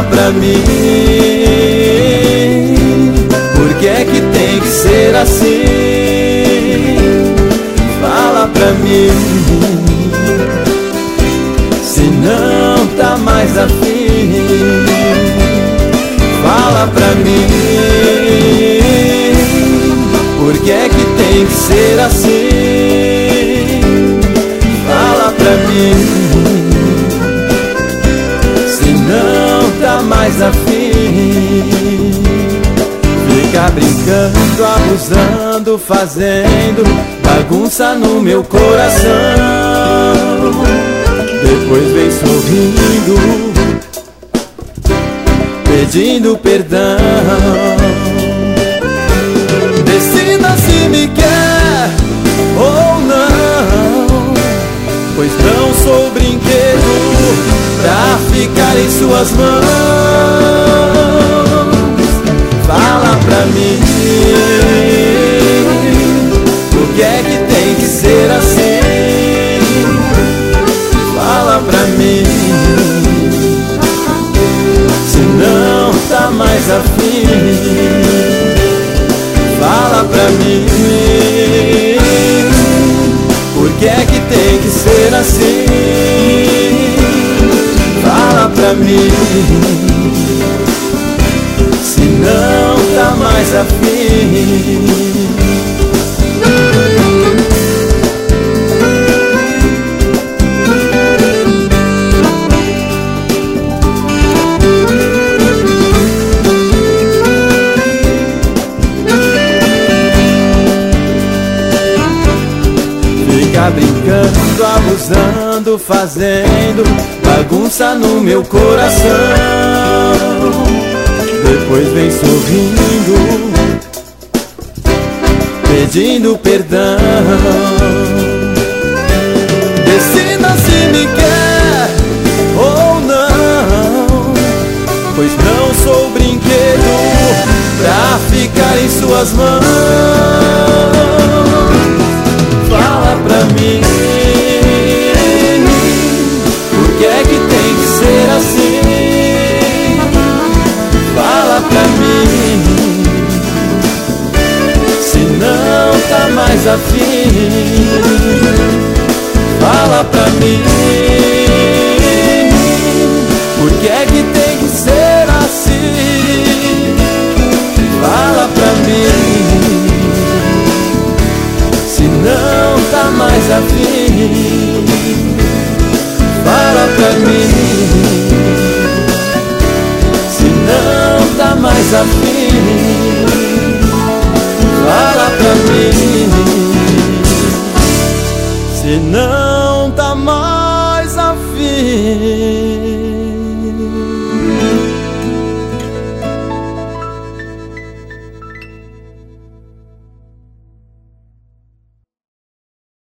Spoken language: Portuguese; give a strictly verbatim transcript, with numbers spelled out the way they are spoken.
pra mim, por que é que tem que ser assim? Fala pra mim, se não tá mais afim. Fala pra mim, por que é que tem que ser assim? Fala pra mim, se não tá mais afim. Fica brincando, abusando, fazendo bagunça no meu coração. Depois vem sorrindo, pedindo perdão. Decida se me quer ou não, pois não sou brinquedo pra ficar em suas mãos. Fala pra mim, por que é que tem que ser assim? Fala pra mim, se não tá mais afim. Fala pra mim, por que é que tem que ser assim? Fala pra mim, se não tá mais afim. Fica brincando, abusando, fazendo bagunça no meu coração. Depois vem sorrindo, pedindo perdão. Decida se me quer ou não, pois não sou brinquedo pra ficar em suas mãos. Fala pra mim, por que é que tem que ser assim? Fala pra mim, se não tá mais afim. Fala pra mim, por que é que tem que ser assim? Fala pra mim, se não tá mais afim. Fala pra mim, se não tá mais afim. Fala pra mim, se não